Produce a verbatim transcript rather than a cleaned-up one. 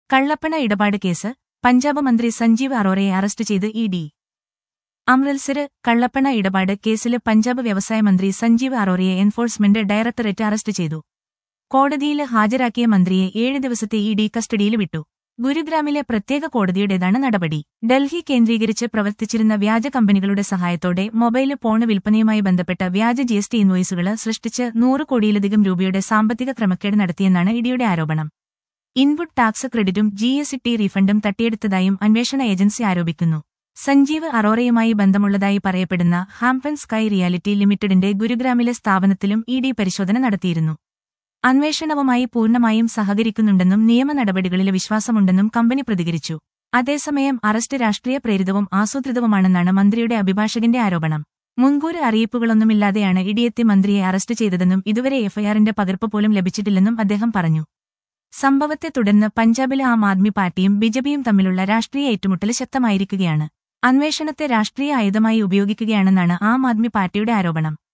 കള്ളപ്പണ ഇടപാട് കേസ് പഞ്ചാബ് മന്ത്രി സഞ്ജീവ് അറോറയെ അറസ്റ്റ് ചെയ്ത് ഇ ഡി. അമൃത്സര് കള്ളപ്പണ ഇടപാട് കേസില് പഞ്ചാബ് വ്യവസായ മന്ത്രി സഞ്ജീവ് അറോറയെ എൻഫോഴ്സ്മെന്റ് ഡയറക്ടറേറ്റ് അറസ്റ്റ് ചെയ്തു. കോടതിയില് ഹാജരാക്കിയ മന്ത്രിയെ ഏഴ് ദിവസത്തെ ഇ ഡി കസ്റ്റഡിയിൽ വിട്ടു. ഗുരുഗ്രാമിലെ പ്രത്യേക കോടതിയുടേതാണ് നടപടി. ഡൽഹി കേന്ദ്രീകരിച്ച് പ്രവർത്തിച്ചിരുന്ന വ്യാജ കമ്പനികളുടെ സഹായത്തോടെ മൊബൈല് ഫോണ് വിൽപ്പനയുമായി ബന്ധപ്പെട്ട വ്യാജ ജി എസ് ടി ഇൻവോയ്സുകള് സൃഷ്ടിച്ച് നൂറ് കോടിയിലധികം രൂപയുടെ സാമ്പത്തിക ക്രമക്കേട് നടത്തിയെന്നാണ് ഇഡിയുടെ ആരോപണം. ഇൻപുട്ട് ടാക്സ് ക്രെഡിറ്റും ജി എസ് ടി റീഫണ്ടും തട്ടിയെടുത്തതായും അന്വേഷണ ഏജൻസി ആരോപിക്കുന്നു. സഞ്ജീവ് അറോറയുമായി ബന്ധമുള്ളതായി പറയപ്പെടുന്ന ഹാംപൻ സ്കൈ റിയാലിറ്റി ലിമിറ്റഡിന്റെ ഗുരുഗ്രാമിലെ സ്ഥാപനത്തിലും ഇ ഡി പരിശോധന നടത്തിയിരുന്നു. അന്വേഷണവുമായി പൂർണ്ണമായും സഹകരിക്കുന്നുണ്ടെന്നും നിയമ നടപടികളില് വിശ്വാസമുണ്ടെന്നും കമ്പനി പ്രതികരിച്ചു. അതേസമയം അറസ്റ്റ് രാഷ്ട്രീയ പ്രേരിതവും ആസൂത്രിതവുമാണെന്നാണ് മന്ത്രിയുടെ അഭിഭാഷകന്റെ ആരോപണം. മുൻകൂർ അറിയിപ്പുകളൊന്നുമില്ലാതെയാണ് ഇഡിയെത്തി മന്ത്രിയെ അറസ്റ്റ് ചെയ്തതെന്നും ഇതുവരെ എഫ്ഐആറിന്റെ പകർപ്പ് പോലും ലഭിച്ചിട്ടില്ലെന്നും അദ്ദേഹം പറഞ്ഞു. സംഭവത്തെ തുടർന്ന് പഞ്ചാബിലെ ആം ആദ്മി പാർട്ടിയും ബിജെപിയും തമ്മിലുള്ള രാഷ്ട്രീയ ഏറ്റുമുട്ടൽ ശക്തമായിരിക്കുകയാണ്. അന്വേഷണത്തെ രാഷ്ട്രീയ ആയുധമായി ഉപയോഗിക്കുകയാണെന്നാണ് ആം ആദ്മി പാർട്ടിയുടെ ആരോപണം.